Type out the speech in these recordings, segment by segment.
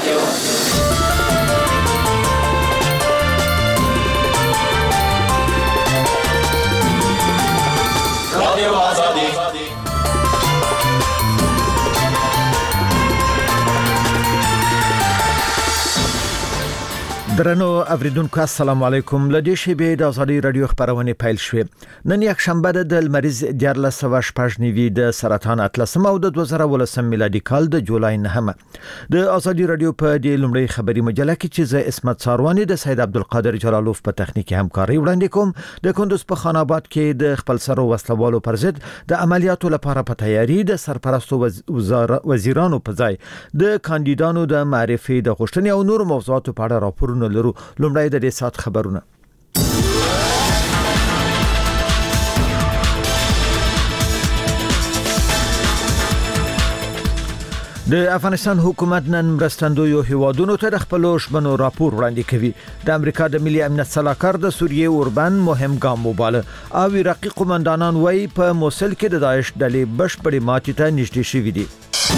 رادیو آزادی. درنو اوریدونکو السلام علیکم. لدې شیبې د ازادي رادیو خبرونه پیل شوې. نن یک شنبه د مریض 1489 د سرطان اتلسم او د 2018 میلادي کال د جولای 9 د ازادي رادیو په دې لومړی خبري مجله کې چې زه اسمت ساروانی د سید عبدالقادر جلالوف په تخنیکی همکاري وړاندې کوم. د کندوز په خان آباد کې د خپل سر وسلوالو پر ضد د عملیاتو لپاره په تیاری د سرپرستو وزیرانو په ځای د کاندیدانو د معرفي د غوښتنې او نور موضوعاتو په اړه راپورونه لرو. لومړی د دې سات خبرونه. د افغانستان حکومت نن مرستندویو هیوادونو ته د خپل شمنو راپور وړاندې کوي. د امریکا د ملي امنیت سلاکار د سوریې اوربن مهم ګام وباله او عراقي قومندانان وایي په موصل کې د داعش ډلې بشپړې ماتې ته نږدې شوي دي.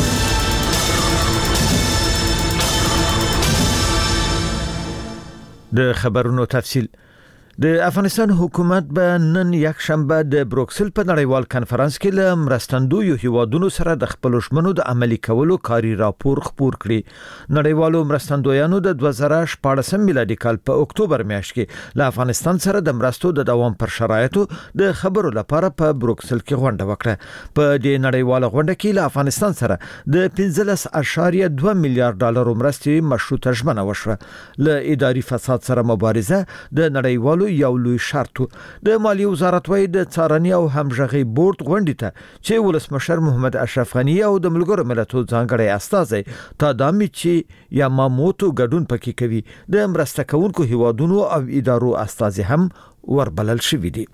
د خبرونو تفصیل. د افغانستان حکومت به نن یک شنبه د بروکسل په نړیوال کانفرنس کې له مرستندویو هیوادونو سره د خپل شمنو د عملي کولو کاري راپور خپور کړي. نړیوالو مرستندویانو د 2014 میلادي کال په اکتوبر میاشت کې له افغانستان سره د مرستو د دوام پر شرایطو د خبرو لپاره په بروکسل کې غونډه وکړه. په دې نړیواله غونډه کې له افغانستان سره د 15.2 میلیارډ ډالر مرستې مشروطه ژمنه وشوه. له اداري فساد سره مبارزه د نړیوالو یو لوی شرط. د مالیې وزارت وایي د څارنې او همغږي بورډ غونډې ته چې ولسمشر محمد اشرف غنی او د ملګرو ملتونو ځانګړی استازی تادامیچی یاماموتو ګډون پکې کوي. د مرسته کوونکو هیوادونو او ادارو استازي هم وربلل شوي دي.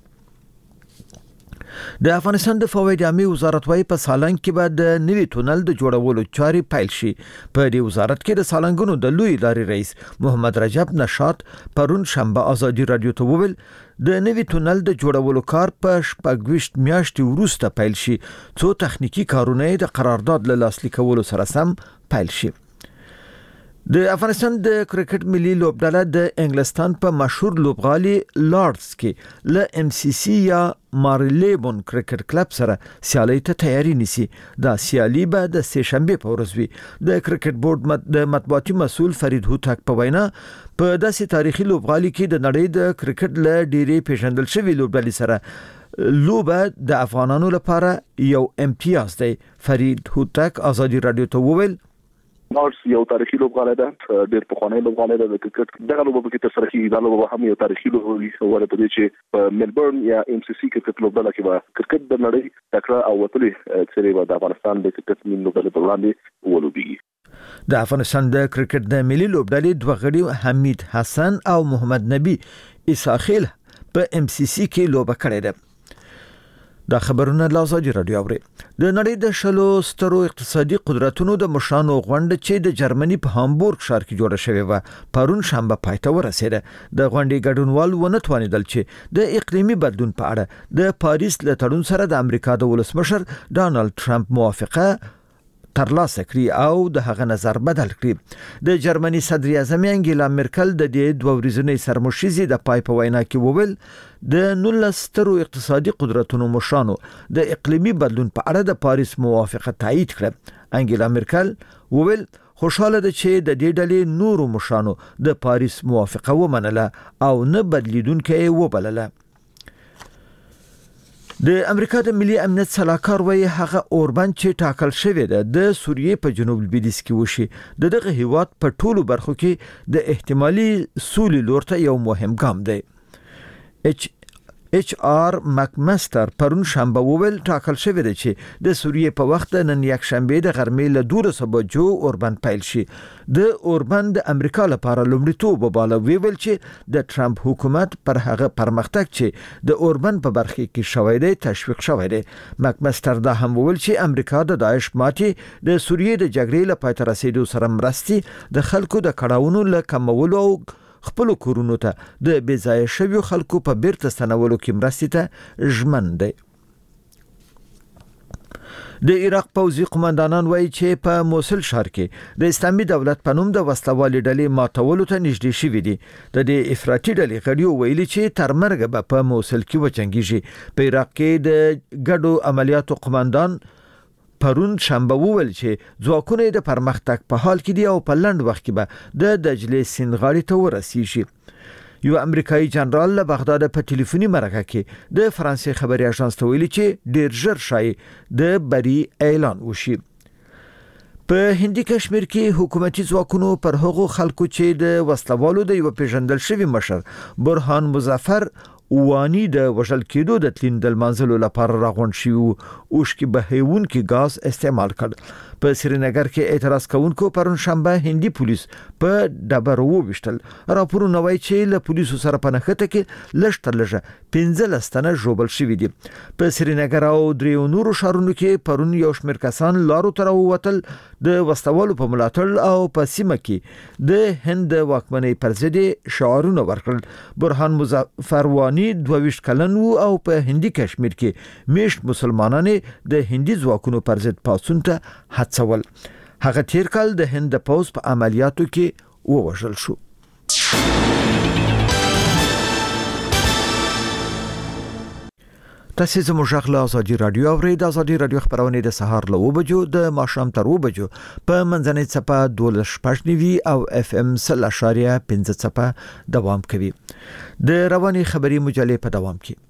د افغانستان د فواید عامه وزارت وايي په سالنګ کې به د نوي تونل د جوړولو چارې پیل شي. په دې وزارت کې د سالنګونو د لوی ادارې رئیس محمد رجب نشاط پرون شنبه ازادي رادیو ته وویل د نوي تونل د جوړولو کار په 28 میاشتې وروسته پیل شي څو تخنیکی کارونه د قرارداد له لاسلیک کولو سره سم پیل شي. د افغانستان د کرکټ ملي لوبډله د انګلستان په مشهور لوبغالي لارډز کې له ام سی سی یا مارلیبون کرکټ کلب سره سیالي ته تیاری نیسي. دا سیالي به د سه شنبه په ورځ وي. د کرکټ بورډ د مطبوعاتي مسؤل فرید هوتک په وینا په داسې تاریخي لوبغالي کې د نړۍ د کرکټ له ډېرې پیژندل شوی لوبډلې سره لوبه د افغانانو لپاره یو امتیاز دی. فرید هوتک ازادي رادیو ته وویل نارس یو تاریخي لوبغالی ده، ډېر پخوانی لوبغالی ده د کرکټ. دغه لوبه کې تر سره کیږي. دا لوبه هم یو تاریخي لوبه وي ولې په دې چې په ملبورن یا ام سی سی کرکټ لوبډله کې به کرکټ د نړۍ تکړه او وتلې سری به د افغانستان د کرکټ ملي لوبډلې په وړاندې ولوبېږي. د افغانستان د کرکټ د ملي لوبډلې دوه غړي حمید حسن او محمد نبی اساخیل په ام سی سی کې لوبه کړې ده. دا خبرونه له ازادي رادیو اوري. د نړۍ د شلو سترو اقتصادي قدرتونو د مشانو غونډه چې د جرمني په هامبورګ ښار کې جوړه شوې و پرون شنبه پای ته ورسېده. د غونډې ګډونوال ونه توانیدل چې د اقلیمي بدلون په اړه د پاریس له تړون سره د امریکا د ولسمشر ډانلډ ټرمپ موافقه ترلاسه کړي او د هغه نظر بدل کړي. د جرمني صدر اعظم انګیلا مرکل د دې دوه ورځنۍ سرمشيزي د پای په وینا کې وویل د 19 سترو اقتصادي قدرتونو مشانو د اقلیمي بدلون په اړه د پاریس موافقه تایید کړه. انګیلا مرکل وویل خوشاله ده چې د دې ډلې نورو مشانو د پاریس موافقه ومنله او نه بدلیدونکې وبلله. د امریکا د ملي امنیت سلاکار وایي هغه اوربن چې ټاکل شوی ده د سوریې په جنوب لویدیځ کې وشي. دغه هیواد په ټولو برخو کې د احتمالي سولې لور ته یو مهم ګام دی. ایچ آر مکمستر پرون شنبه وویل ټاکل شوی دی چې د سوریې په وخت نن یک شنبه د غرمې له 12 بجو اوربن پیل شي. د اوربن د امریکا لپاره لومړیتوب وباله. ویل چې د ټرمپ حکومت پر هغه پرمختګ چې د اوربن په برخه کې شوی دی تشویق شوی دی. مکمستر دا هم ویل چې امریکا د داعش ماتې د سوریې د جګړې لپاره تر رسیدو سره مرستي د خلکو د کړهونو له کمولو او خپل کورونو ته د بېځایه شویو خلکو په بیرته ستنولو کې مرستې ته ژمن دی. د عراق پوځي قومندانان وایي چې په موصل ښار کې د اسلامي دولت په نوم د وسلوالې ډلې ماتولو ته نږدې شوې دي. د دې افراطي ډلې غړي ویلي چې تر مرګ به په موصل کې وجنګيږي. په عراق کې د ګډو عملیاتو قومندان پرون شنبه وویل چې ځواکونه د پرمختګ په حال کې دي او په لنډ وخت کې به د دجلې سیند غاړې ته ورسیږي. یو امریکایي جنرال له بغداد په ټلیفوني مرکه کې د فرانسې خبري اژانس ته ویلي چې ډیر ژر شای د بری اعلان وشي. په هندي کشمیر کې حکومتي ځواکونو پر هغو خلکو چې د وسلوالو د یو پیژندل شوی مشر برهان مظفر وانی د وژل کېدو د تلین د منځلو لپاره راغون شي او شکی بهیون کې غاز استعمال کړ. په سرینگر کې اعتراض کوونکو پرون شنبه هندي پولیس په ډبرو وشتل. راپورونه وايي چې له پولیسو سره په نښته کې لږه 15 تنه ژوبل شوي دي. په سرینگر او دریو نورو شهرونو کې پرون یو شمېر کسان لارو تر ووتل د وسلوالو په ملاتړ او په سیمه کې د هند واکمنۍ پر ضد شعارونه ورکړل. برهان مظفر وانی 22 کلن او په هندي کشمیر کې میشت مسلمانان د هندي ځواکونو پر ضد پاڅون ته هڅول. هغه تیر کال د هند پوځ په عملیاتو کې ووژل شو. تاسو زموږ غږ ازادي رادیو اورئ. د ازادي رادیو خبرونه د سهار له 9 بجو د ماښام تر 2 بجو په منځنۍ صفه 12.9 او اف ام 0.5 صفه دوام کوي. د رواني خبري مجلې په دوام کې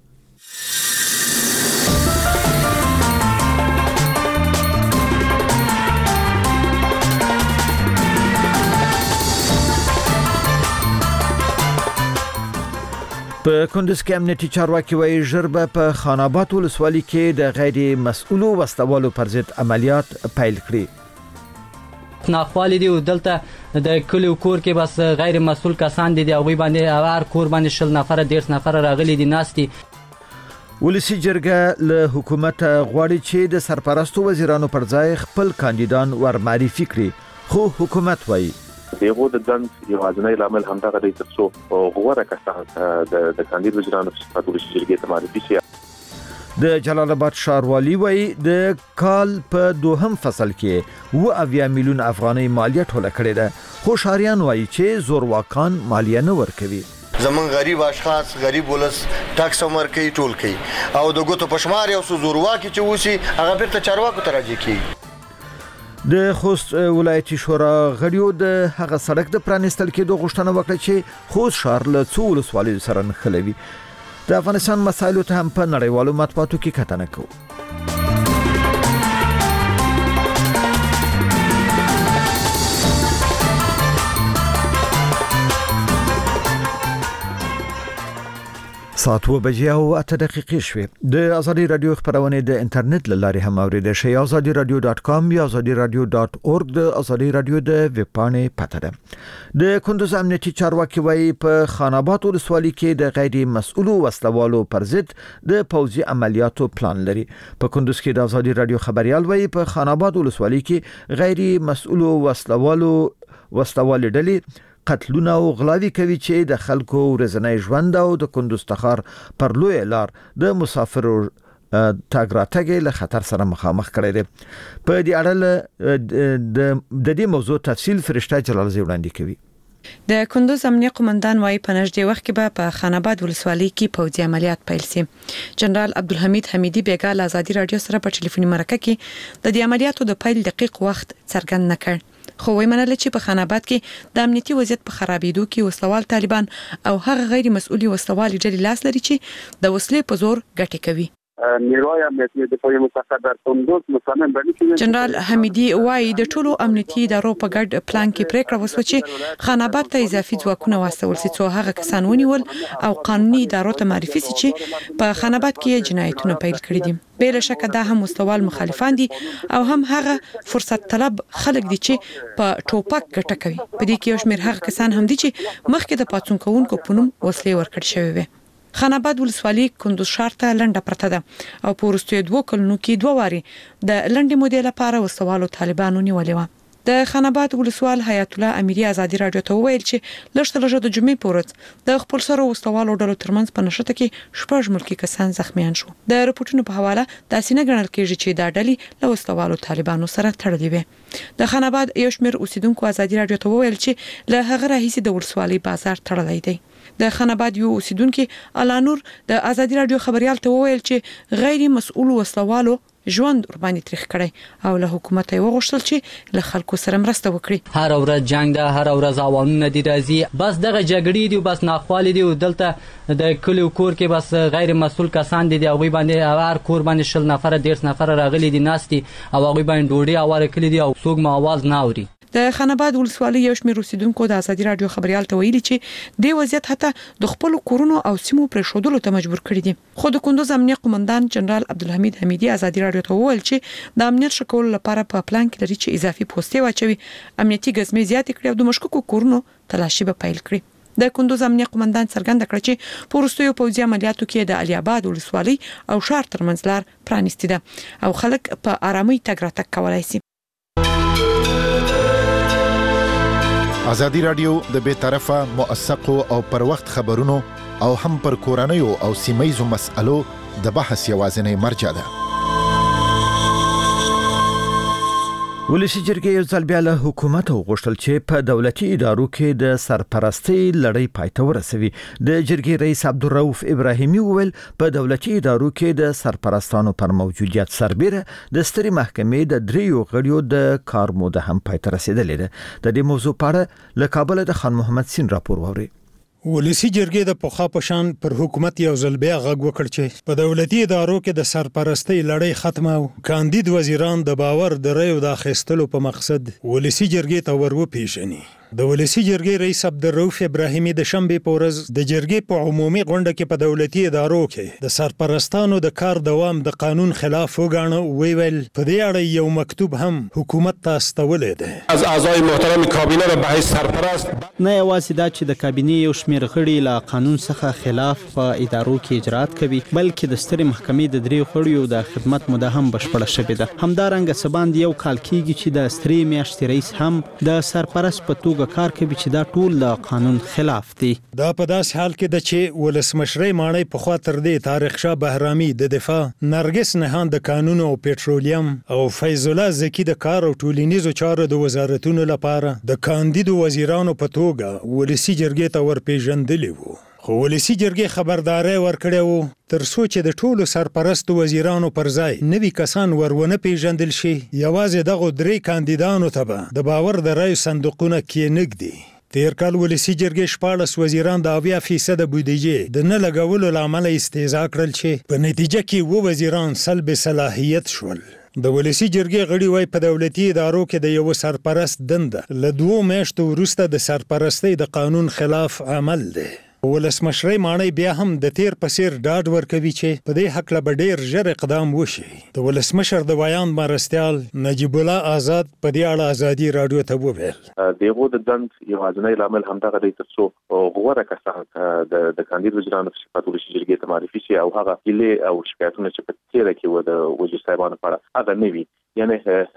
په کندز کې امنیتي چارواکي وایي ژربه په خان آباد ولسوالۍ کې د غیر مسؤلو وسلوالو پر ضد عملیات پیل کړي. ناخوالي دي او دلته د کلیو کور کې بس غیر مسؤل کسان دي او باندې هر کور باندې 10 نفر 10 نفر راغلي دي ناستي. ولسی جرګه له حکومت غواړي چې د سرپرستو وزیرانو پر ځای خپل کاندیدان ور معرفي کړي خو حکومت وایي دغه د ځان یو ځنې لامل همدغه دی ترڅو غوړه کسان د کاندید وزیرانو په ستاسو جرګې ته معرفي شي. د جلال آباد ښاروالي وایي د کال په دوهم فصل کې 9 میلیون افغانۍ مالیه ټوله کړې ده خو ښاریان وایي چې زورواکان مالیه نه ورکوي. زمون غریب اشخاص غریب ولس ټاکس عمر کوي ټول کوي او د ګوتو پښمار یو زورواکي چې وسی هغه بیرته چارواکو ته راځي کوي. د خوست ولایتي شورا غړیو د هغه سړک د پرانستل کېدو غوښتنه وکړه چې خوست ښار له څو ولسوالیو سره نښلوي. د افغانستان مسایلو ته هم په نړیوالو مطبوعاتو کې کتنه کوو. ساعت 2 بجې او 8 دقیقې شوې. د ازادي رادیو خبرونه د انټرنیټ لارې هم اوریدل شي. azadiradio.com یا azadiradio.org د ازادي رادیو د ویب پاڼې پته ده. د کندوز امنیتي چارواکي وایي په خان آباد ولسوالۍ کې د غیر مسؤلو وسلوالو پر ضد د پوځي عملیاتو پلان لري. په کندوز کې د ازادي رادیو خبريال وایي په خان آباد ولسوالۍ کې غیر مسؤلو وسلوالو ډلې قتلونه او غلاوي کوي چې د خلکو ورځنی ژوند او د کندوز تخار پر لوی لار د مسافرو تاګ راتګ له خطر سره مخامخ کړي دي. په دې اړه د دې موضوع تفصیل فرشته جلال زی وړاندې کوي. د کندوز امنیه قومندان وايي په نږدې وخت کې په خان آباد ولسوالۍ کې پوځي عملیات پیل شي. جنرال عبدالحمید حمیدی بیګا له ازادي رادیو سره په ټلیفوني مرکه کې د دې عملیاتو د پیل دقیق وخت څرګند نکړ. خو وایي منل چې په خان آباد کې د امنیتي وضعیت په خرابېدو کې وسلوال طالبان او هغه غیر مسؤلي وسلوال ډلې لاس لري چې د وسلې په زور ګټه کوي. نیروی امنیتي دفاعي مسافر در کندوز مصمم باندې جنرال حمیدی وايي د ټولو امنیتي ادارو په ګډ پلان کې پریکړه وسوه چې خان آباد ته اضافي ځواکونه واستول شي څو هغه کسان ونیول او قانوني ادارو ته معرفي شي چې په خان آباد کې جنایتونه پیل کړي دي. بل شک دا هم مستوال مخالفان دي او هم هغه فرصت طلب خلک دي چې په ټوپک ګټه کوي. په دې کې یو شمېر هغه کسان هم دي چې مخکې د پاتون کوونکو په نوم وسلې ورکړل شوی وي. خان آباد ولسوالۍ کندوز ښار ته لنډه پرته ده او په وروستیو 2 کلونو کې 2 واري د لنډې مودې لپاره وسوالو طالبانو نیولې و. د خاناباد ولسوال حیات الله امیری ازادي رادیو ته وویل چې لږ د جمعې پورې د خپل سره وستوالو ډلو ترمنځ په نشته کې 6 ملکی کسان زخمیان شو. د رپورټونو په حواله د سینه ګڼل کېږي چې دا ډلې له وستوالو طالبانو سره تړلې وي. د خاناباد یو شمېر اوسیدونکو ازادي رادیو ته وویل چې له هغه راهیسې د ولسوالۍ بازار تړلی دی. د خاناباد یو اوسیدونکو الانور د ازادي رادیو خبريال ته وویل چې غیر مسؤل وستوالو ژوند ورباندې تاریخ کړی او له حکومت یې وغوښتل چې له خلکو سره مرسته وکړي. هر ورځ جنگ ده، هر ورځ اوانونه دي راځي، بس دغه جګړې دي، بس ناخوالې دي. دلته د کلی کور کې بس غیر مسؤل کسان دي، هغه باندې هر کور باندې 10 نفر 10 نفر راغلي دي ناستي او هغه باندې ډوډۍ اواره کړي دي او څوک ما आवाज نه اوري. د خاناباد ولسوالۍ یو شمېر اوسیدونکو د ازادي رادیو خبريال ته ویلي چې د وضعیت حتی د خپل کورونو او سیمو پر شودلو ته مجبور کړي دي. خو د کندوز امنیه قومندان جنرال عبدالحمید حمیدی ازادي رادیو ته وویل چې د امنیت شکول لپاره په پلان کې لري چې اضافي پوسټې واچوي، امنیتي ګزمې زیات کړي او د مشکوکو کورونو تلاشي به پیل کړي. د کندوز امنیه قومندان څرګنده کړ چې په وروستیو پوځي عملیاتو کې د علي آباد ولسوالۍ او شهر ترمنځ لار پرانیستې ده او خلک په آرامۍ تګ راتګ کولای شي. ازادي رادیو د بیطرفه موثقو او پر وخت خبرونو او هم پر کورنیو او سیمایزو مسألو د بحث یوازینی مرجع ده. ولسی جرګې یو ځل بیا له حکومت غوښتل چې په دولتي ادارو کې د سرپرستۍ لړۍ پای ته ورسوي. د جرګې رئیس عبدالرؤف ابراهیمي وویل په دولتي ادارو کې د سرپرستانو پر موجودیت سربېره د سترې محکمې د 3 غړیو د کار موده هم پای ته رسیدلې ده. د دې موضوع په اړه له کابل د خان محمد سین راپور ووري. ولسی جرګې د پخوا په شان پر حکومت یو ځل بیا غږ وکړ چې په دولتي ادارو کې د سرپرستۍ لړۍ ختمه او کاندید وزیران د باور د رایو د اخیستلو په مقصد ولسی جرګې ته وروپیژني. د ولسی جرګې رئیس عبدالرؤف ابراهیمي د شنبې په ورځ د جرګې په عمومي غونډه کې په دولتي ادارو کې د سرپرستانو د کار دوام د قانون خلاف وګاڼه. ویل په دې اړه یو مکتوب هم حکومت ته استولې ده. از اعضای محترم کابینه را به حیث سرپرست نه یوازې دا چې د کابینې یو شمېر غړي له قانون څخه خلاف په ادارو کې اجرات کوي، بلکې د سترې محکمې د 3 غړیو د خدمت موده هم بشپړه شوې ده. همدارنګه سباند یو کال کېږي چې د سترې میاشتې رئیس هم د سرپرست په توګه کار کوي چې دا ټول د قانون خلاف دي. دا په داس حال کې د چې ولسمشرۍ ماڼۍ په خوا تر دې طارق شاه بهرامي د دفاع، نرګس نهان د قانون او پېټرولیم او فیض الله زکی د کار او ټولنیزو چارو د وزارتونو لپاره د کاندیدو وزیرانو په توګه ولسی جرګې ته ورپېژندلي وو. خو ولسی جرګې خبرداري ورکړې وو تر څو چې د ټولو سرپرست وزیرانو پر ځای نوي کسان ورونه پیژندل شي. یوازې دغه 3 کاندیدانو ته به د باور د رایو صندوقونه کېنږدي. تیر کال ولسی جرګې 14 وزیران د 80% بودیجې د نه لګولو لامل استهزاء کړل چې په نتیجه کې 2 وزیران سلب صلاحیت شول. د ولسی جرګې غړي وای په دولتي ادارو کې د یو سرپرست دنده له 2 میاشتو وروسته د سرپرستۍ د قانون خلاف عمل دی. ولسمشرۍ ماڼۍ بیا هم د تیر په څیر ډاډ ورکوي چې په دې حق له ډیر ژر اقدام وشي. د ولسمشر د بیان مرستیال نجیب الله آزاد په دې اړه ازادي رادیو ته وویل دغه د دند یوازینی لامل همدغه دی تر څو غوړه کسان د کاندید وزیرانو په صفت ولسی جرګې ته معرفي شي او هغه هیله او شکایتونه چې په تیر کې و د وزیر صاحبانو لپاره هغه نوي یعنی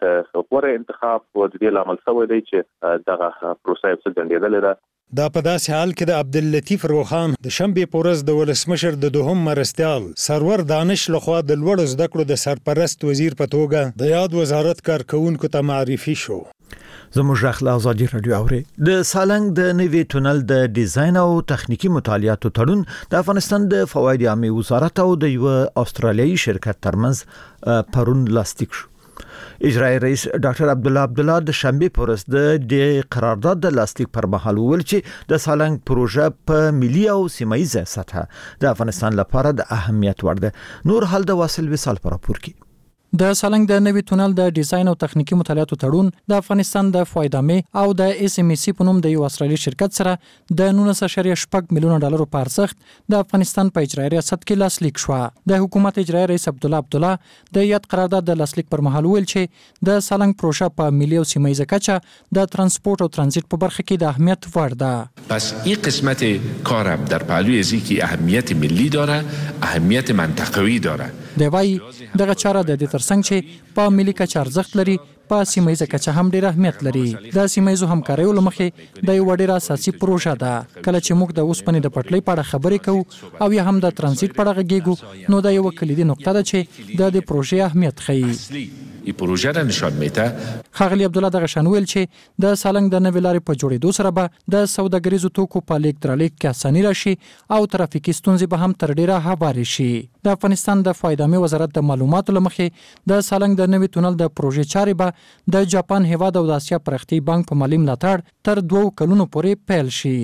غوړه انتخاب و د دې لامل سوی دی چې دغه پروسه په ځندېدل ده. دا په داسې حال کې د عبداللطیف روخان د شنبې په ورځ د ولسمشر د دوهم مرستیال سرور دانش لخوا د لوړو زده کړو د سرپرست وزیر په توګه د یاد وزارت کارکونکو ته معرفي شو. زموږ اخلاق ازادي رادیو اوري. د سالنګ د نوي تونل د ډیزاین او تخنیکی مطالعاتو تړون د افغانستان د فواید عامه وزارت او د یو استرالیایي شرکت ترمنځ پرون لاسلیک شو. اجرایی رئیس ډاکټر عبدالله د شنبه پر ورځ د قرارداد د لاسلیک پر مهال ویل چې د سالنګ پروژه په ملي او سیمایي سطح د افغانستان لپاره د اهمیت وړ ده. نور حال د واصل وصال پر راپور کې د سالنګ د نوي تونل د ډیزاین او تخنیکی مطالعاتو تړون د افغانستان د فواید عامه او د اس ام سی په نوم د یو استرالیایي شرکت سره د 19.8 میلیون ډالرو په ارزښت د افغانستان په اجرایی ریاست کې لاسلیک شو. د حکومت اجرایی رئیس عبدالله د یاد قرارداد د لاسلیک پر مهال ویل چې د سالنګ پروژه په ملي او سیمایي کچه د ترانسپورت او ترانزیت په برخه کې د اهمیت وړ ده. پس این قسمت کارم در پهلوی ازی که اهمیت ملی داره، اهمیت منطقوی داره. دی وايي دغه چاره د دې ترڅنګ چې په ملي کچه ارزښت لري، په سیمه کچه هم ډیر اهمیت لري. د سیمه همکاریو لمخې د یو ډیر اساسي پروژه ده. کله چې موږ د اوسپنې د پټلۍ په اړه خبرې کوو او یا هم د ترانزیت په اړه غږیږو نو دا یو کلیدي نقطه ده چې د دې پروژې اهمیت ښيي. این پروژه را نشان میده. خاغلی عبدالله دغه شان ویل چې د سالنګ د نوې لارې په جوړېدو سره به د سوداګریزو توکو په لیږد رالېږد کې اساني راشي او ترافیکي ستونزې به هم تر ډیره هوارې شي. د افغانستان د فایدامي وزارت د معلوماتو لمخې د سالنګ د نوې تونل د پروژې چارې به د جاپان هیواد او د آسیا پرختي بانک په مالي ملاتړ تر 2 کلونو پورې پیل شي.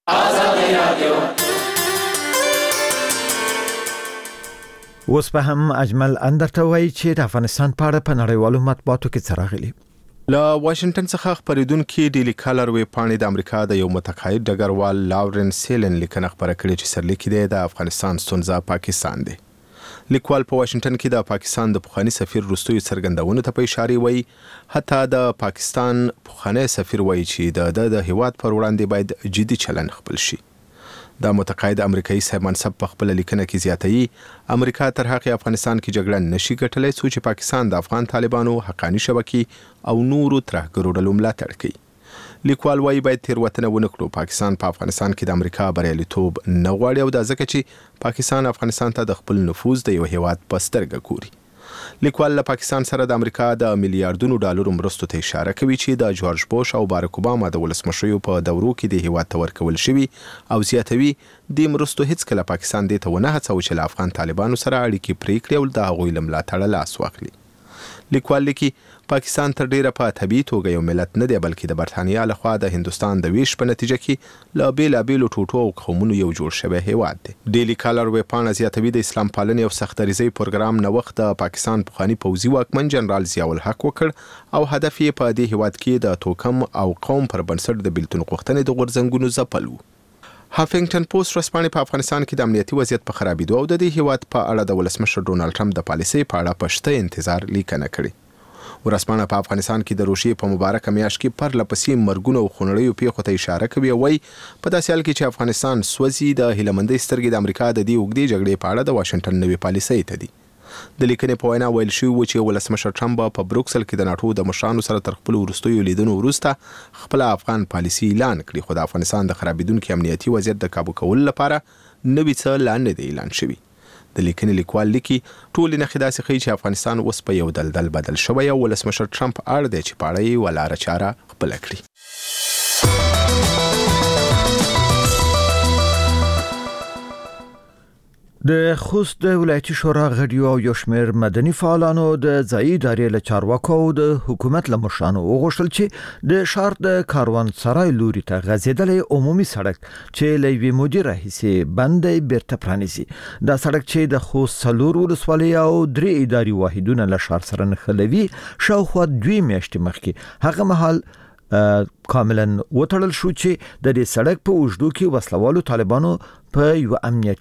اوس به هم اجمل اندرته وایي چې د افغانستان په اړه په نړیوالو مطبوعاتو کې څه راغلي. له واشنگټن څخه خبرېدونکي ډیلی کالر وی پاڼې د امریکا د یو متقاعد ډګروال لاورنس سیلن لیکنه خبره کړې چې سرلیک دی د افغانستان ستونزه پاکستان دی. لیکوال په واشنگټن کې د پاکستان د پخوانی سفیر وروستیو څرګندونو ته په اشاره وایي حتی د پاکستان پخوانی سفیر وایي چې د هیواد پر وړاندې باید جدي چلند خپل شي. د متقاعد امریکایي صاحب منصب په خپل لیکنه کې زیاتوي امریکا تر هغه افغانستان کې جګړه نشي ګټلای چې پاکستان د افغان طالبانو حقانی شبکې او نورو ترهګرو ډلو ملاتړ کوي. لیکوال وايي باید تیروتنه ونه کړو. پاکستان په افغانستان کې د امریکا بریالیتوب نه غواړي او دا ځکه چې پاکستان افغانستان ته د خپل نفوذ د یو هیواد په سترګه ګوري. لیکوال له پاکستان سره د امریکا د میلیارډونو ډالرو مرستو ته اشاره کوي چې د جورج بوش او باراک اوباما د ولسمشریو په دورو کې د هیواد ته ورکول شوي او زیاتوي د مرستو هیڅ کله پاکستان دې ته ونه هڅوي چې له افغان طالبانو سره اړیکې پرې کړي او د هغوی له ملاتړه لاس واخلي. لیکوال لیکي پاکستان تر ډیره په طبيعي توګه یو ملت نه دی بلکې د برتانیا لخوا د هندستان د ویش په نتیجه کې لا بیلابیلو ټوټو او قومونو یو جوړ شوی هیواد دی. ډیلی کالر وی پاڼه زیاتوي د اسلام پالنې او سختدریزۍ پروګرام نوښت د پاکستان پخوانی پوځي واکمن جنرال ضیاء الحق وکړ او هدف یې په دې هیواد کې د توکم او قوم پر بنسټ د بیلتون غوښتنې د غورځنګونو ځپل و. هافنګټن پوسټ ورځپاڼې په افغانستان کې د امنیتي وضعیت په خرابېدو او د دې هیواد په اړه د ولسمشر ډونالد ټرمپ د پالیسۍ په اړه پشته انتظار لیکنه کړې. ورځپاڼه په افغانستان کې د روسیې په مبارکه میاشت کې پرلپسې مرګونو او خونړیو پیښو ته اشاره کوي او وايي په داسې حال کې چې افغانستان سوځي د هیلمندۍ سترګې د امریکا د دې اوږدې جګړې په اړه د واشنگټن نوې پالیسۍ ته دي. د لیکنې په وینا ویل شوي و چې ولسمشر ټرمپ په بروکسل کې د ناټو د مشرانو سره تر خپل وروستیو لیدنو وروسته خپل افغان پالیسي اعلان کړي خو د افغانستان د خرابېدونکي امنیتي وضعیت د کابو کولو لپاره نوي څه لا نه دی اعلان شوي. د لیکنې لیکوال لیکي ټول نښې داسې ښیي چې افغانستان اوس په یو دلدل بدل شوی او ولسمشر ټرمپ اړ دی چې په اړه یې ولاره چاره خپله کړي. د خوست د ولایتي شورا غړیو او یو شمېر مدني فعالانو د ځایي ادارې له چارواکو او د حکومت له مشرانو وغوښتل چې د ښار د کاروانسرای لوري ته غځېدلی عمومي سړک چې له یوې مودې راهیسې بند دی بیرته پرانیزي. دا سړک چې د خوست 4 ولسوالۍ او 3 اداري واحدونه له ښار سره نښلوي شاوخوا 2 میاشتې مخکې هغه مهال کاملا وتړل شو چې د دې سړک په اوږدو کې وسلوالو طالبانو په یو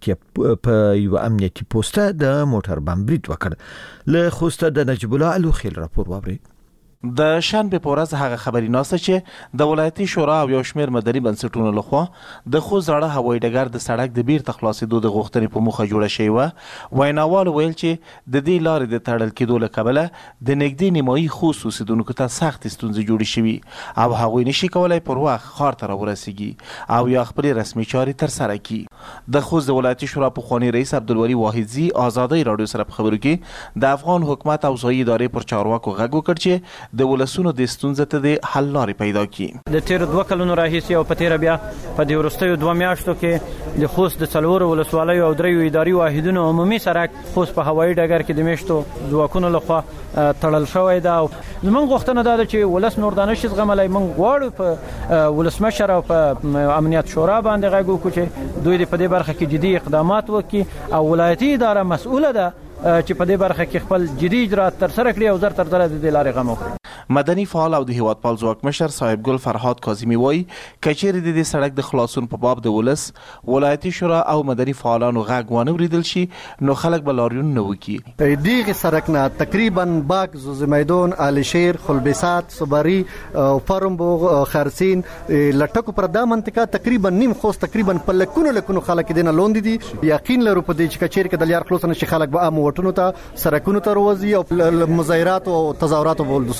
امنیتي پوسټه د موټر بم برید وکړ. له خوسته د نجیب الله الوخیل راپور واوري. د شنبه په ورځ هغه خبري ناسته چې د ولایتي شورا او یو شمېر مدني بنسټونو لخوا د خوست زړه هوایي ډګر د سړک د بیرته خلاصېدو د غوښتنې په موخه جوړه شوې وه. ویناوالو ویل چې د دې لارې د تړل کېدو له کبله د نږدې نیمایي خوست اوسېدونکو ته سختې ستونزې جوړې شوي او هغوی نشي کولی پر وخت ښار ته راورسېږي او یا خپلې رسمي چارې ترسره کړي. د خوست د ولایتي شورا پخواني رئیس عبدالولي واحدزي ازادۍ راډیو سره په خبرو کې د افغان حکومت او ځایي ادارې پر چارواکو غږ وکړ چې د ولسونو د ستونزې ته د حل لارې پیدا کړي. د تیر 2 کلونو راهیسې او په تیر بیا په دې وروستیو 2 میاشتو کې د خوست د 4 ولسوالیو او 3 اداري واحدونو عمومي سړک خوست په هوایي ډګر کې د میاشتو ځواکونو لخوا تړل شوی ده. زموږ غوښتنه دا ده چې ولس نور دانه شي زغملی. موږ غواړو په ولسمشر او په امنیت شورا باندې غږ وکړو چې دوی په دې برخه کې جدي اقدامات وکړي او ولایتي اداره مسؤله ده چې په دې برخه کې خپل جدي اجرات ترسره کړي او زر تر زره د دې لارې غم وکړي. مدني فعال او د هیوادپال ځواکمشر صاحب ګل فرهاد کاظمي وایي کچېرې د دې سړک د خلاصون په باب د ولس ولایتي شورا او مدني فعالانو غږ ونه اورېدل شي نو خلک به لاریون نه وکړي. دغه سړک نه تقریبا باغ زوزمیدون علشیر خلبسات صبري فرمبوغ خرسین لټکو پر دا منطقه تقریبا نیم خوست تقریبا په لکونو خلک دینه لوند دي. یقین لرو په دې چې کچېرې کې د لیار خلاصون شي خلک به عام وټونو ته سړکونو ته روزي او مظاهرات او تظاهرات ول دسنه پوري.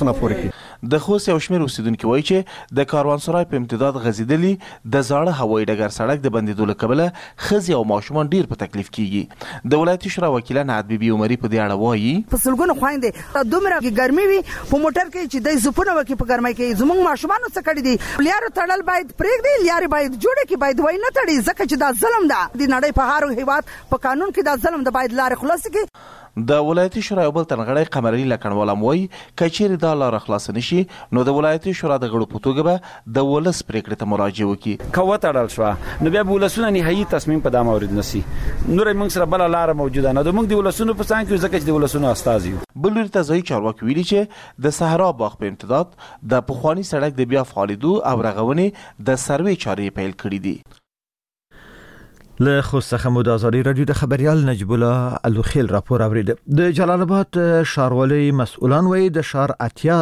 کړي. د خوست یو شمېر اوسیدونکي وایي چې د کاروانسرای په امتداد غځېدلي د زاړه هوایي ډګر سړک د بندېدو له کبله ښځې او ماشومان ډېر په تکلیف کیږي. د ولایتي شورا وکیله نعت بیبي عمري په دې اړه وایي په سلګونو خویندې دومره ګرمي وي په موټر کې چې د زپونه وکي په ګرمۍ کې زموږ ماشومان څه کړي دي لیارو تړل باید پرېږدي لیارې باید جوړې کې باید وای نه تړي ځکه چې دا ظلم ده د نړۍ په هر هیواد په قانون کې دا ظلم ده باید لارې خلاص کړي. د ولایتي شورا یو بل تنغړی قمرعلي لکنوال هم وایي که چیرې دا لاره خلاصه نشي نو د ولایتي شورا د غړو په توګه به د ولس پرېکړې ته مراجعه وکړي. که وتړل شوه نو بیا به ولسونه نهایي تصمیم په دا مورد نیسي. نور موږ سره بله لاره موجوده نه ده. موږ د ولسونو په څنګ کې ځکه چې د ولسونو استازي یو. بل لوري ته ځایي چارواکي ویلي چې د صحرا باغ په امتداد د پخواني سړک د بیا فعالېدو او رغونې د سروې چارې پیل کړي دي. له خوست څخه مو د ازادي رادیو د خبريال نجیب الله الوخیل راپور اورید. د جلال آباد ښاروالۍ مسؤلان وایي د ښار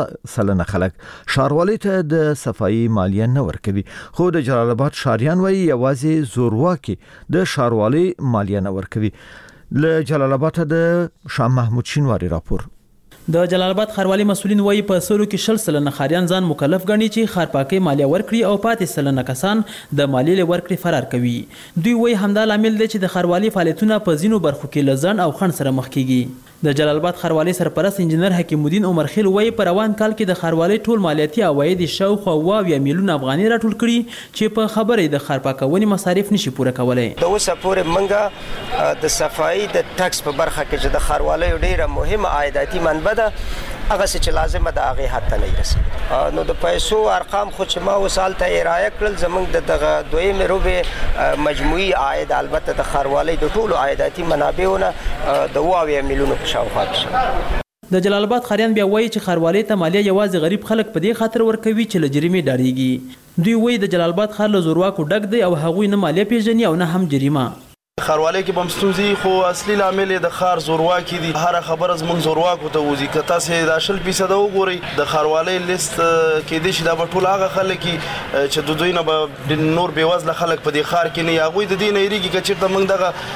80% خلک ښاروالۍ ته د صفایي مالیه نه ورکوي، خو د جلال آباد ښاریان وایي یوازې زورواکي د ښاروالۍ مالیه نه ورکوي. له جلال آباد د شاه محمود شینواری راپور. د جلال آباد ښاروالۍ مسؤلین وایي په سلو کې 60% ښاریان ځان مکلف ګڼي چې ښارپاکۍ مالیه ورکړي او پاتې سلنه کسان د مالیې له ورکړې فرار کوي. دوی وایي همدا لامل دی چې د ښاروالۍ فعالیتونه په ځینو برخو کې له ځنډ او خنډ سره مخ کیږي. د جلال آباد ښاروالۍ سرپرست انجنیر حکیم الدین عمر خیل وایي په روان کال کې د ښاروالۍ ټول مالیاتي عواید شاوخوا 20 میلیون افغانۍ راټول کړي چې په خبره د ښارپاکونې مصارف نشي پوره کولای. د اوسه پورې منګه د صفایي د ټکس په برخه کې چې د ښاروالۍ ډیره مهمه عایداتي منبع ده هغه چې لازمه ده هغه حتی نه رسي. نو د پیسو ارقام خو چې ما وسال ته رایه کړل زمونږ د دغه دویم روبه مجموعي عاید البته د ښاروالۍ د ټولو عایداتي منابعونه د 20 میلیونو په شاوخوا کې. د جلال آباد ښاریان بیا وایي چې ښاروالۍ ته مالیه یوازې غریب خلک په دې خاطر ورکوي چې له جریمې ډاریږي. دوی وایي د جلال آباد ښار له زورواکو ډک دی او هغوی نه مالیه پیژني او نه هم جریمه. ښاروالۍ کې به ستونزې خو اصلي لامل د ښار زورواکي دي. هر خبره زموږ زورواکو ته وځي. که تاسې دا 0% وګورئ د ښاروالۍ لیست کېدای شي دا به ټول هغه خلک چې د دوی نه به نور بېوزله خلک په دې ښار کې نه هغوی د دې نه هېرېږي که چېرته موږ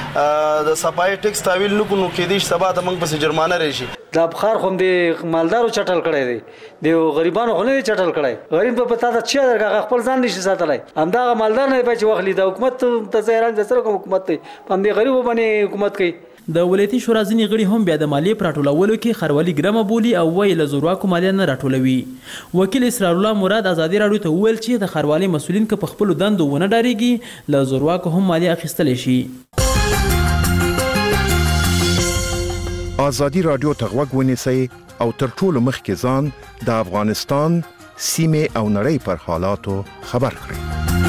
دغه د صفایي ټکس تحویل نه کړو نو کېدای شي سبا ته موږ پسې جرمانه راشي. دا بخار خو د مالدارو چټل کړی دی د غریبانو خو نه دی چټل کړی. غریب په پتا ته چې درګه خپل ځان نشي ساتلی همدغه مالدار نه دی چې وخلی د حکومت ته ځایران د سره کوم حکومت دی هم د غریبو باندې حکومت کوي. د ولایتي شورا ځینې غړي هم بیا د مالیې په راټولولو کې ښاروالي ګرمه بولي او وایي له زورواکو مالیه نه راټولوي. وکیل اسرار الله مراد ازادي راډیو ته وویل چې د ښاروالۍ مسؤلین که په خپلو دندو ونه ډارېږي له زورواکو هم مالیه اخیستلی شي. ازادي رادیو ته غوږ ونیسئ او تر ټولو مخکې ځان د افغانستان سیمې او نړۍ پر حالاتو خبر کړئ.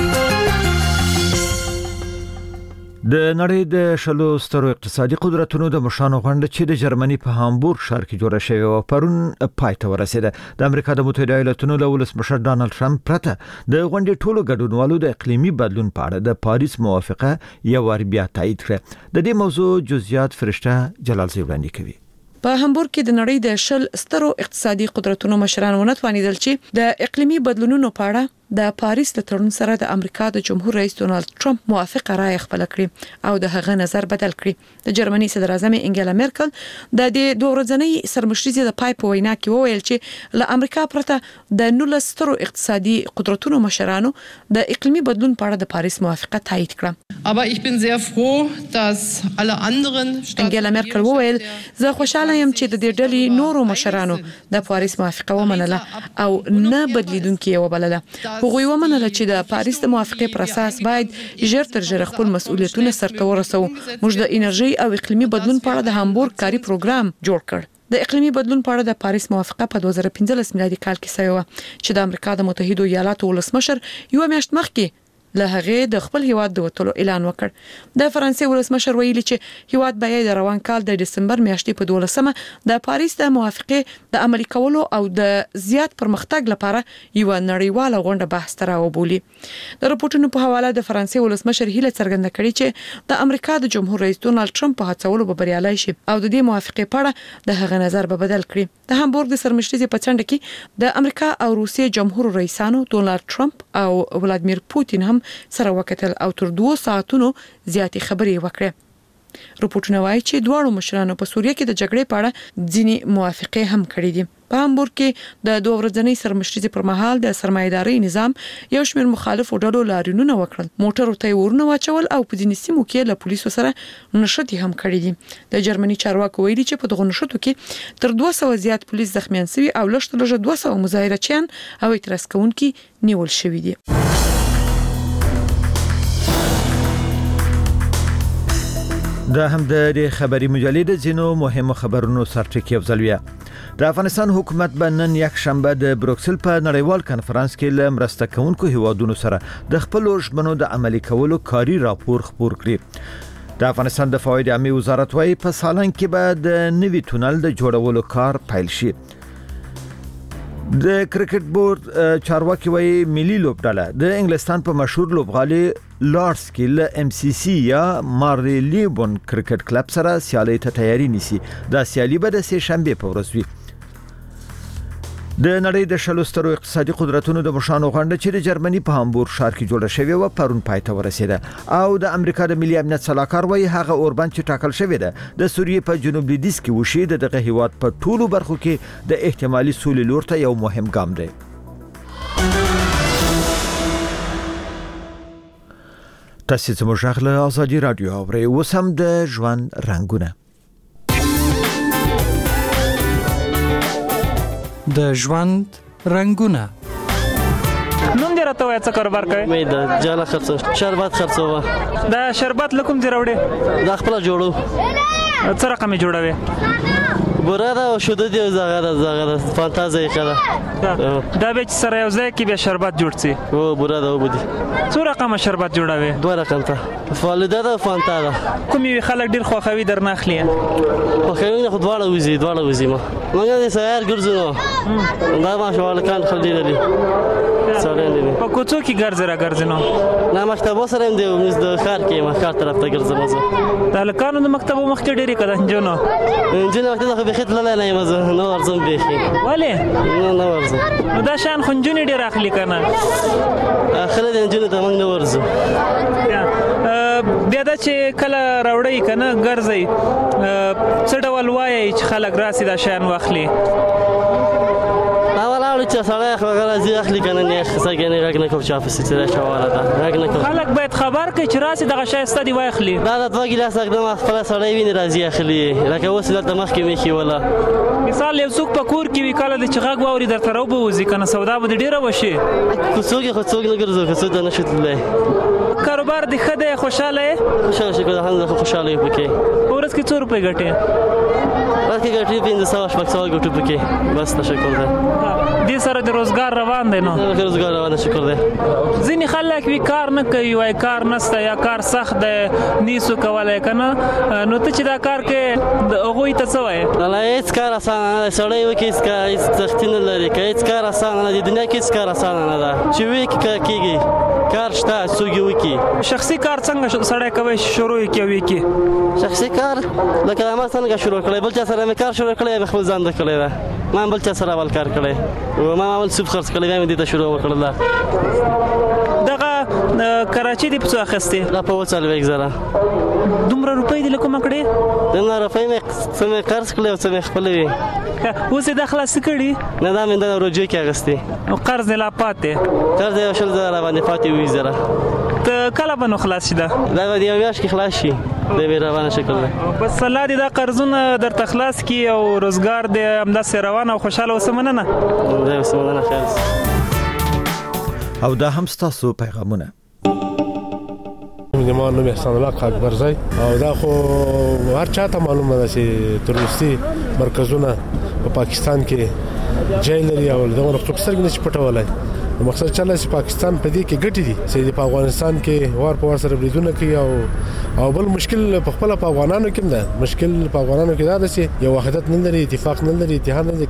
د نړۍ د شلو سترو اقتصادي قدرتونو د مشرانو غونډه چې د جرمني په هامبورګ ښار کې جوړه شوې و پرون پای ته ورسېده. د امریکا د متحده ایالاتونو له ولسمشر ډانلډ ټرمپ پرته د غونډې ټولو ګډونوالو د اقلیمي بدلون په اړه د پاریس موافقه یو وار بیا تایید کړه. د دې موضوع جزئیات فرشته جلال زی وړاندې کوي. په هامبورګ کې د نړۍ د شل سترو اقتصادي قدرتونو مشران ونتوانیدل چې د اقلیمي بدلونونو په اړه د پاریس د تړون سره د امریکا د جمهور رئیس ډونالد ټرمپ موافقه رائے خپل کړی او د هغه نظر بدل کړی. د جرمني صدر اعظم انګیلا مرکل د دې دوه ورځنۍ سرمشرۍ د پای په وینا کې وویل چې له امریکا پرته د 19 سترو اقتصادي قدرتونو مشرانو د اقلیمي بدلون په اړه د پاریس موافقه تایید کړه. Aber ich bin sehr froh, dass alle anderen انګیلا مرکل وویل زه خوشاله یم چې د دې ډلې نورو مشرانو د پاریس موافقه ومنله او نه بدلیدونکې وبلله. هغوی ومنله چې د پاریس د موافقې پر اساس باید ژر تر ژره خپل مسؤلیتونه سرته ورسوو. موږ د انرژي او اقلیمي بدلون په اړه د هامبورګ کاري پروګرام جوړ کړ. د اقلیمي بدلون په اړه د پاریس موافقه په 2015 میلادي کال کې شوې و چې د امریکا د متحده ایالاتو ولسمشر یو میاشت مخکې له هغه د خپل هیواد د وټولو اعلان وکړ. د فرانسې ولسمشر ویلي چې هیواد به د روان کال د دسمبر میاشتې په 12مه د پاریس د موافقې د عملي کولو او د زیات پرمختګ لپاره یو نړیواله غونډه بحث تر وبولي. د رپورټونو په حواله د فرانسې ولسمشر هیله څرګنده کړې چې د امریکا د جمهور رئیس ډونالد ټرمپ په هڅولو به بریالي شي او د دې موافقې په اړه د هغه نظر به بدل کړي. د هامبورګ د سرمشرۍ په څنډه کې د امریکا او روسیې جمهور رئیسانو ډونالد ټرمپ او ولادیمیر پوتین هم سره وکتل او تر 2 ساعتونو زیاتې خبرې وکړې. رپورټونه وایي چې دواړو مشرانو په سوریه کې د جګړې په اړه ځینې موافقه هم کړې دي. په هامبورګ کې د 2 ورځنۍ سرمشرۍ پر مهال د سرمایداري نظام یو شمېر مخالفو ډلو لاریونونه وکړل، موټرو ته ورونه واچول او په ځینې سیمو کې له پولیسو سره نښتې هم کړې دي. د جرمني چارواکو ویلي چې په دغه نښتو کې تر 200 زیات پولیس زخمیان شوي او لږ 200 مظاهرچیان او اعتراض کوونکي نیول شوي دي. دا هم د خبري مجلې د ځینو مهمو خبرونو سرټکی افضلویه. د افغانستان حکومت به نن یک شنبه د بروکسل په نړیوال کانفرنس کې له مرسته کوونکو هیوادونو سره د خپل ژمنو د عملي کولو کاري راپور خپور کړي. د افغانستان د فواید عامه وزارت وايي په سالنګ کې به د نوي تونل د جوړولو کار پیل شي. د کرکټ بورډ چارواکي وايي ملي لوبډله د انګلستان په مشهور لوبغالي لارډز کې له ام سی سی یا مارلیبون کرکټ کلب سره سیالي ته تیاری نیسي. دا سیالي به د سه شنبه په ورځ وي. د نړۍ د شلوسترو اقتصادي قدرتونو د مشانو غونډه چې د جرمني په هامبورګ ښار کې جوړه شوې و پرون پای ته ورسېده او د امریکا د ملي امنیت صلاحکار وايي هغه اوربند چې ټاکل شوی ده د سوریې په جنوب لویدیځ کې وشي دغه هیواد په ټولو برخو کې د احتمالي سولې لور ته یو مهم ګام دی. تاسو زموږ غږ له ازادي رادیو اورئ. اوس هم د ژوند رنګونه. د ژوند رنگونه. نوم دې راته وایي څه کاروبار کوي؟ مې د جاله خرڅو شربت خرڅوه. دا شربت لکم دې راوړې؟ دا خپل جوړو. څه رقم جوړوي؟ بوره ده او شوده دی او زغره فانتازي کړه. دا به سره یو ځای کې به شربت جوړ سي. او بوره ده او بودی. څو رقم شربت جوړوي؟ 2 رقم ته. فالوده ده فانتا ده. کومي خلک ډیر خوخوي درنه اخلي؟ خوخوي نه دواړه وزي ما. موږ دې سیار ګرځو. دا ما شوال کان خلدي دي. په کوڅو کې ګرځنو نه مکتب سره هم دی موږ د ښار کې ما ښار طرف ته ګرځم. د لکانو د مکتب مخ کې ډېری کده جنو ته به خېت لاله نه مزه نو ورزم بيخي ولی نو ورزم نو دا شان خنجونی ډېر اخلي کنه اخره د جنو ته موږ نو ورزم بیا دا چې کله راوړی کنه ګرځي څه ډول وایي چې خلک راسي دا شان واخلي چې سړی خبره زی اخلي کنه نه څنګه راګ نه کوم چا په ستاره شواله ده راګ نه کوم خلک باید خبر کړي چې راسي دغه شای ستدي وای اخلي دا د 2 ګلاس اقدام خپل سړی ویني راځي اخلي لکه اوس د مخ کې میخي ولا مثال یو څوک په کور کې وی کله د چغاګ واوري درته راو وځي کنه سودا به ډیره وشي څوک نه ګرځو که څه د نشته کاروبار د خده خوشاله شکر الحمدلله خوشاله پکې ورس کې 2 روپے ګټه ورکه ګټې 500 شپږ ګټو پکې بس تشکر ده دې سره د روزګار روان دی نو روزګار روان شکر ده ځینې خلک وی کار نه کوي وای کار نسته یا کار سخت دی نیسو کولای کنه نو ته چې دا کار کې د هغه ته څه وای الله هیڅ کار آسان نه سړی وکي هیڅ سختی نه لري هیڅ کار آسان نه دی دنیا کې هیڅ کار آسان نه ده چې وی کېږي کار شته سوګي وکي شخصي کار څنګه سړی کوي شروع کوي کی شخصي کار لکه ما څنګه شروع کړی بل چا سره مې کار شروع کړی خپل ځان د کړی ده ما بل چا سره ول کار کړی و ما اول سب خرڅ کړی مې دې ته شروع وکړل دغه کراچي دی په څه اخستې لا په وڅل وګزره دومره روپۍ دې لکه مکړې دغه روپۍ مې څه قرض کړل او څه مې خپل وی اوس دې خلاص کړی نه دا مې د روجو کې اغستې او قرض لا پاتې قرض یو شل زره باندې پاتې وی زره ته کله بنو خلاص شې دا د یو میاشت کې خلاص شي د مې روانه شکل ده بس الله دې دا قرضونه در تخلاص کی او روزګار دې همداسې روان او خوشاله وسمنه نه دا وسمنه خالص او دا هم ستاسو پیغامونه زما نوم احسان الله اکبرزی او دا خو هر چاته معلومه ده چې تروریستي مرکزونه په پاکستان کې جیل لري او دغه څوک سرګ نشي پټولای مقصد چاله چې پاکستان په دې کې ګټي دي چې په افغانستان کې وار په وار سره بریدونه کوي او بل مشکل په خپل په افغانانو کې ده مشکل په افغانانو کې دا چې یو وحدت نه لري اتفاق نه لري اتحاد نه لري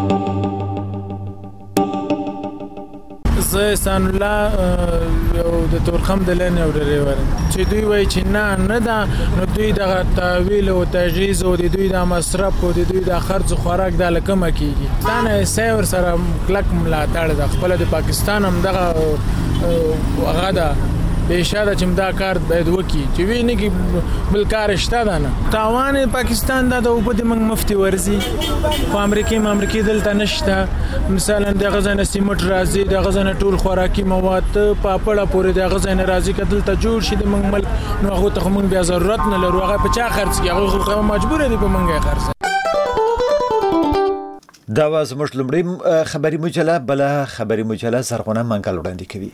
زه سان الله یو د تورخم د لنه ورېور چې دوی وایي چې نه ده نو دوی د تاویل او تجهیز او د دوی د مصرف او د دوی د خرج خوراک د لکمه کیږي ځان سیور سره کلک ملاتړ د خپل د پاکستان هم دغه غدا بهشاده چې دا کار باید وکړي چې ویني کې بل کار شته ده نه تاوان پاکستان دا د اوبو د موږ مفتي ورزي خو امریکای دلته نشته مثلا د غزنه سیمټ راځي د غزنه ټول خوراکي مواد پاپړه پورې د غزنه راځي کدل ته جوړ شي د موږ ملک نو هغه ته موږ بیا ضرورت نه لرو هغه په چا خرڅ کی هغه مجبور دي په موږ خرڅ دا واز مش لمړی خبري مجله بل خبري مجله زرغونه منګل وړاندې کوي